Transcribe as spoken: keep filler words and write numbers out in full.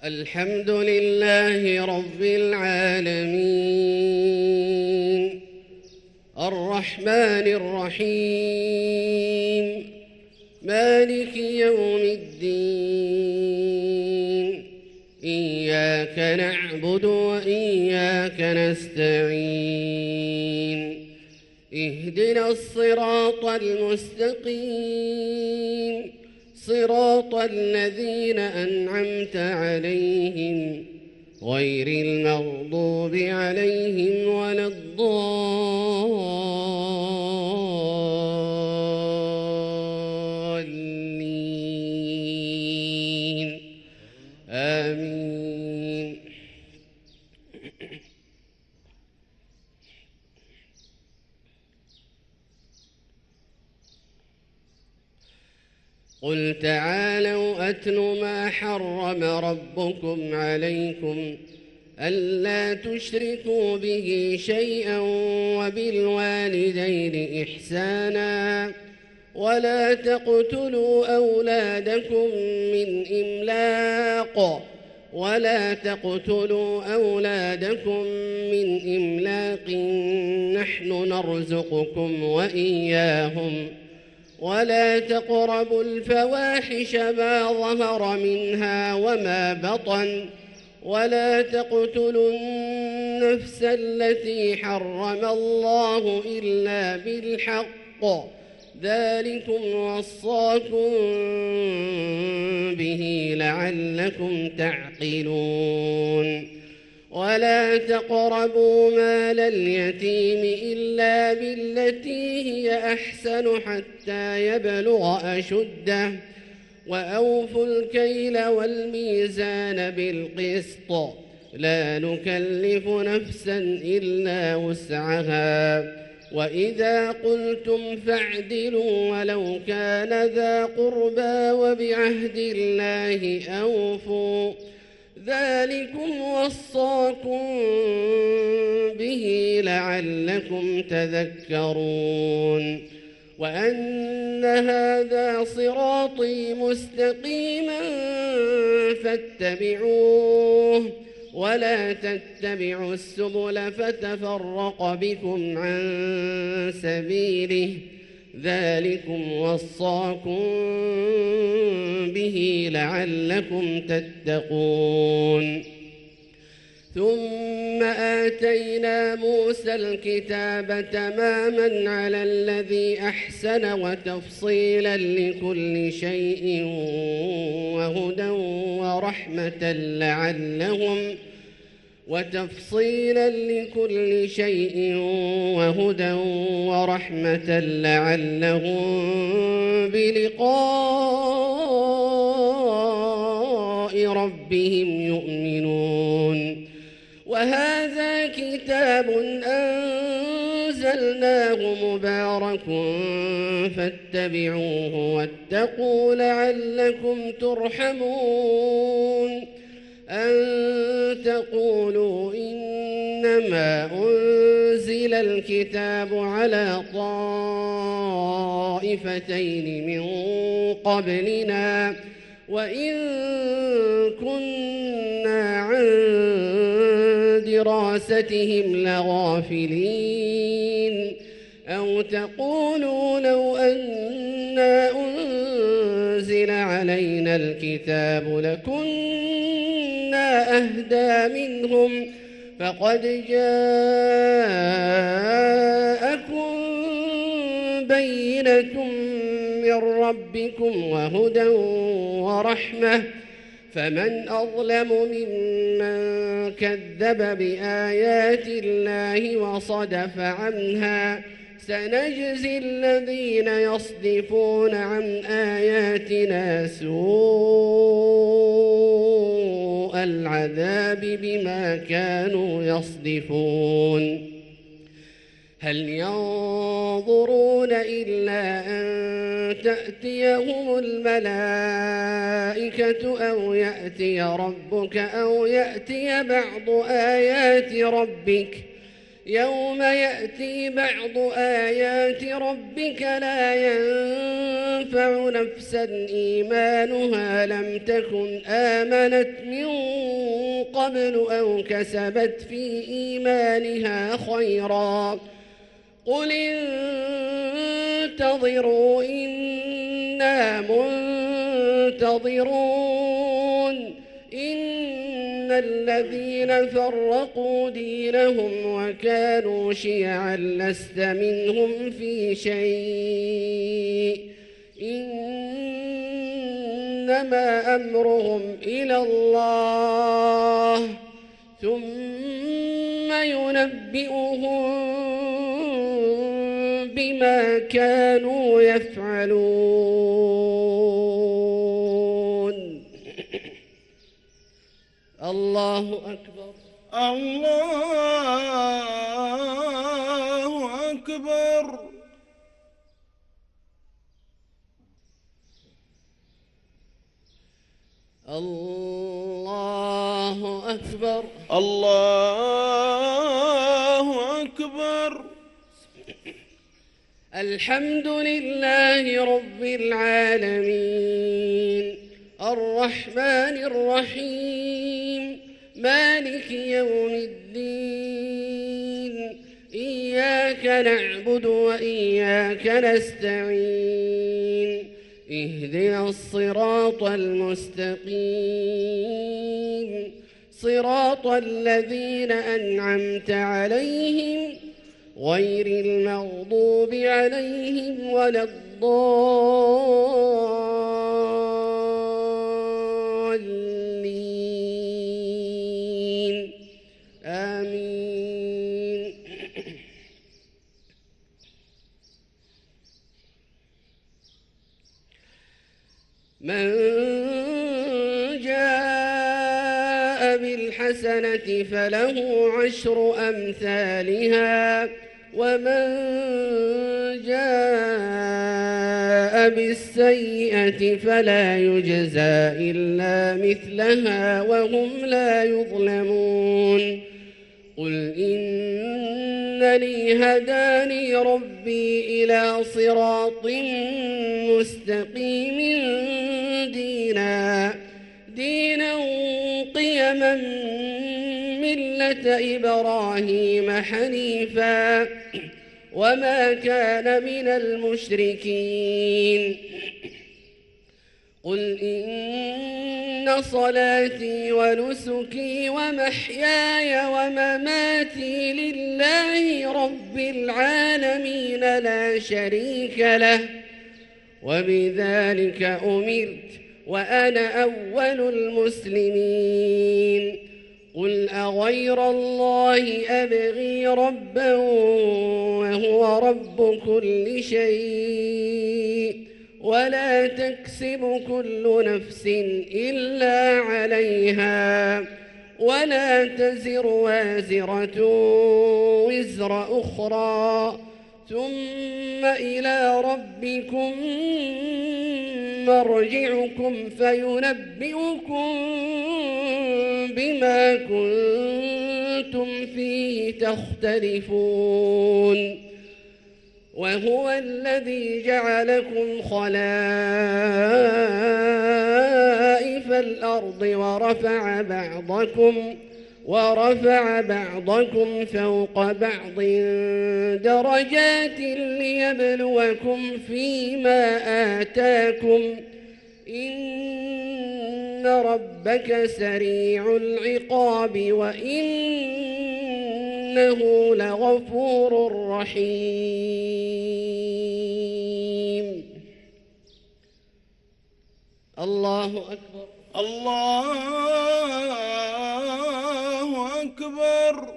الحمد لله رب العالمين الرحمن الرحيم مالك يوم الدين إياك نعبد وإياك نستعين اهدنا الصراط المستقيم صراط الذين أنعمت عليهم غير المغضوب عليهم ولا الضالين آمين. قل تعالوا أتل ما حرم ربكم عليكم ألا تشركوا به شيئا وبالوالدين إحسانا ولا تقتلوا أولادكم من إملاق ولا تقتلوا أولادكم من إملاق نحن نرزقكم وإياهم ولا تقربوا الفواحش ما ظهر منها وما بطن ولا تقتلوا النفس التي حرم الله إلا بالحق ذلكم وصاكم به لعلكم تعقلون. ولا تقربوا مال اليتيم إلا بالتي هي أحسن حتى يبلغ أشده وأوفوا الكيل والميزان بالقسط لا نكلف نفسا إلا وسعها وإذا قلتم فاعدلوا ولو كان ذا قربى وبعهد الله أوفوا ذلكم وصاكم به لعلكم تذكرون. وأن هذا صراطي مستقيما فاتبعوه ولا تتبعوا السبل فتفرق بكم عن سبيله ذلكم وصاكم به لعلكم تتقون. ثم آتينا موسى الكتاب تماما على الذي أحسن وتفصيلا لكل شيء وهدى ورحمة لعلهم وتفصيلا لكل شيء وهدى ورحمة لعلهم بلقاء ربهم يؤمنون. وهذا كتاب أنزلناه مبارك فاتبعوه واتقوا لعلكم ترحمون. أن تقولوا إنما أنزل الكتاب على طائفتين من قبلنا وإن كنا عن دراستهم لغافلين. أو تقولوا لو أنا أنزل علينا الكتاب لكنا أهدى منهم فقد جاءكم بينة من ربكم وهدى ورحمة فمن أظلم ممن كذب بآيات الله وصدف عنها سنجزي الذين يصدفون عن آياتنا سوء العذاب بما كانوا يصدفون. هل ينظرون إلا أن تأتيهم الملائكة أو يأتي ربك أو يأتي بعض آيات ربك يوم يأتي بعض آيات ربك لا ينفع ينفع نفسا إيمانها لم تكن آمنت من قبل أو كسبت في إيمانها خيرا قل انتظروا إنا منتظرون إن الذين فرقوا دينهم وكانوا شيعا لست منهم في شيء إنما أمرهم إلى الله ثم ينبئهم بما كانوا يفعلون. الله أكبر. الله أكبر. الله أكبر. الله أكبر. الحمد لله رب العالمين الرحمن الرحيم مالك يوم الدين إياك نعبد وإياك نستعين اهدنا الصراط المستقيم صراط الذين أنعمت عليهم غير المغضوب عليهم ولا الضالين آمين. من جاء بالحسنة فله عشر أمثالها ومن جاء بالسيئة فلا يجزى إلا مثلها وهم لا يظلمون. قل إنني هداني ربي إلى صراط مستقيم دينا دينا قيما ملة إبراهيم حنيفا وما كان من المشركين. قل إن صلاتي ونسكي ومحياي ومماتي لله رب العالمين لا شريك له وبذلك أمرت وأنا أول المسلمين. قل أغير الله أبغي ربا وهو رب كل شيء ولا تكسب كل نفس إلا عليها ولا تزر وازرة وزر أخرى ثم إلى ربكم مرجعكم فينبئكم بما كنتم فيه تختلفون. وهو الذي جعلكم خلائف الأرض ورفع بعضكم ورفع بعضكم فوق بعض درجات ليبلوكم فيما آتاكم إن ربك سريع العقاب وإنه لغفور رحيم. الله أكبر. الله أكبر.